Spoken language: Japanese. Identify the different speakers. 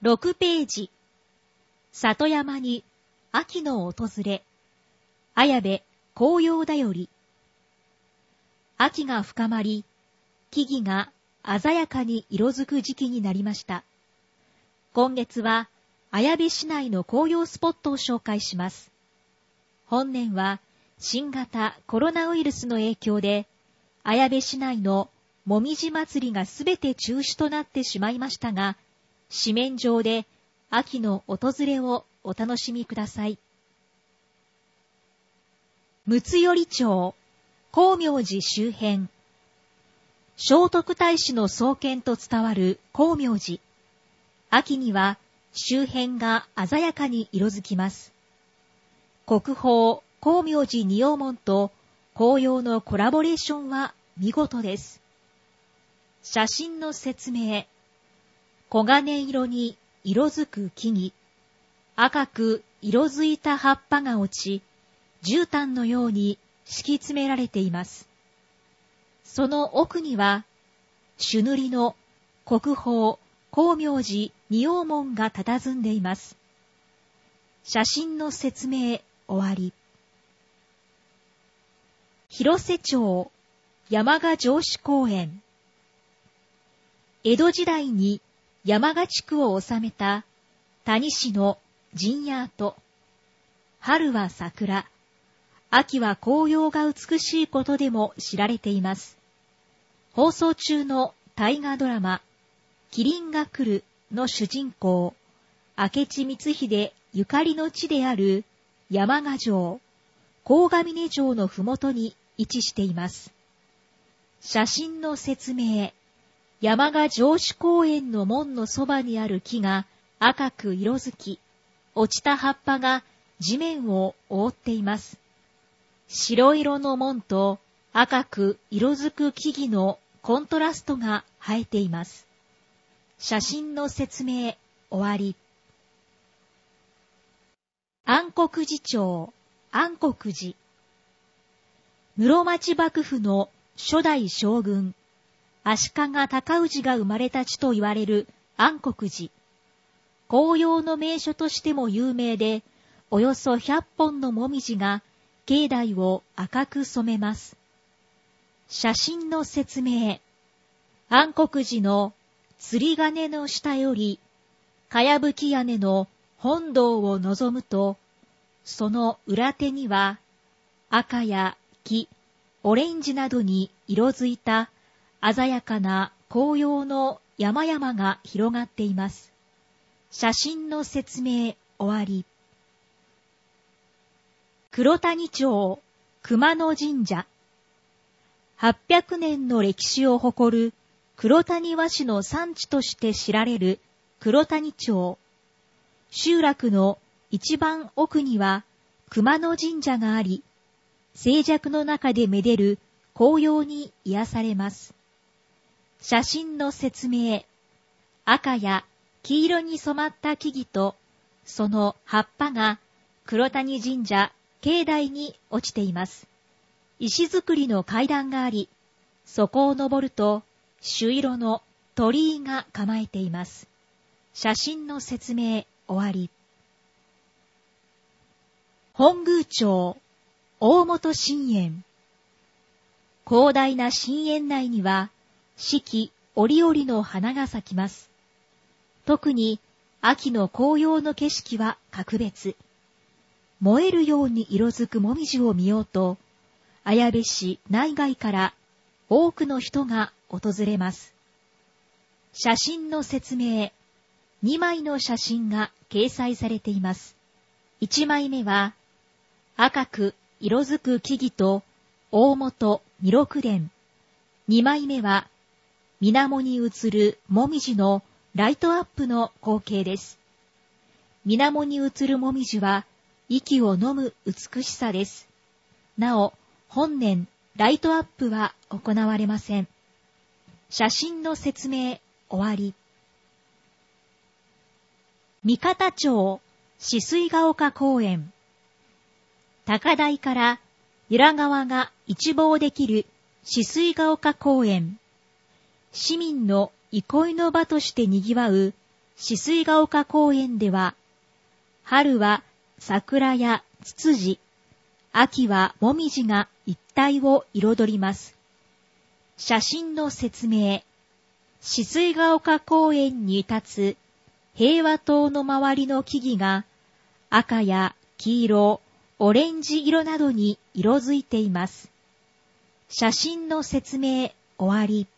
Speaker 1: 6ページ。里山に秋の訪れ。綾部紅葉だより。秋が深まり、木々が鮮やかに色づく時期になりました。今月は綾部市内の紅葉スポットを紹介します。本年は新型コロナウイルスの影響で、綾部市内のもみじ祭りがすべて中止となってしまいましたが、紙面上で秋の訪れをお楽しみください。睦寄町、光明寺周辺。聖徳太子の創建と伝わる光明寺。秋には周辺が鮮やかに色づきます。国宝光明寺仁王門と紅葉のコラボレーションは見事です。写真の説明。黄金色に色づく木々、赤く色づいた葉っぱが落ち、絨毯のように敷き詰められています。その奥には、朱塗りの国宝光明寺仁王門が佇んでいます。写真の説明終わり。広瀬町山鹿城址公園。江戸時代に山鹿地区を治めた谷氏の陣屋跡。春は桜、秋は紅葉が美しいことでも知られています。放送中の大河ドラマ、麒麟が来るの主人公、明智光秀ゆかりの地である山鹿城、鴻ヶ峰城のふもとに位置しています。写真の説明。山鹿城址公園の門のそばにある木が赤く色づき、落ちた葉っぱが地面を覆っています。白色の門と赤く色づく木々のコントラストが映えています。写真の説明終わり。安国寺町、安国寺。室町幕府の初代将軍、足利尊氏が生まれた地と言われる安国寺。紅葉の名所としても有名で、およそ100本のもみじが境内を赤く染めます。写真の説明。安国寺の釣り鐘の下より、かやぶき屋根の本堂を望むと、その裏手には、赤や黄、オレンジなどに色づいた鮮やかな紅葉の山々が広がっています。写真の説明終わり。黒谷町熊野神社。800年の歴史を誇る黒谷和紙の産地として知られる黒谷町。集落の一番奥には熊野神社があり、静寂の中でめでる紅葉に癒されます。写真の説明。赤や黄色に染まった木々と、その葉っぱが黒谷神社境内に落ちています。石造りの階段があり、そこを登ると朱色の鳥居が構えています。写真の説明終わり。本宮町大本神苑。広大な神苑内には四季折々の花が咲きます。特に秋の紅葉の景色は格別。燃えるように色づくもみじを見ようと、綾部市内外から多くの人が訪れます。写真の説明。2枚の写真が掲載されています。1枚目は、赤く色づく木々と大本弥勒殿。2枚目は、水面に映るもみじのライトアップの光景です。水面に映るもみじは、息を飲む美しさです。なお、本年、ライトアップは行われません。写真の説明、終わり。三方町、止水ヶ丘公園。高台から由良川が一望できる止水ヶ丘公園。市民の憩いの場として賑わう止水ヶ丘公園では、春は桜やツツジ、秋はモミジが一帯を彩ります。写真の説明。止水ヶ丘公園に立つ平和塔の周りの木々が赤や黄色、オレンジ色などに色づいています。写真の説明終わり。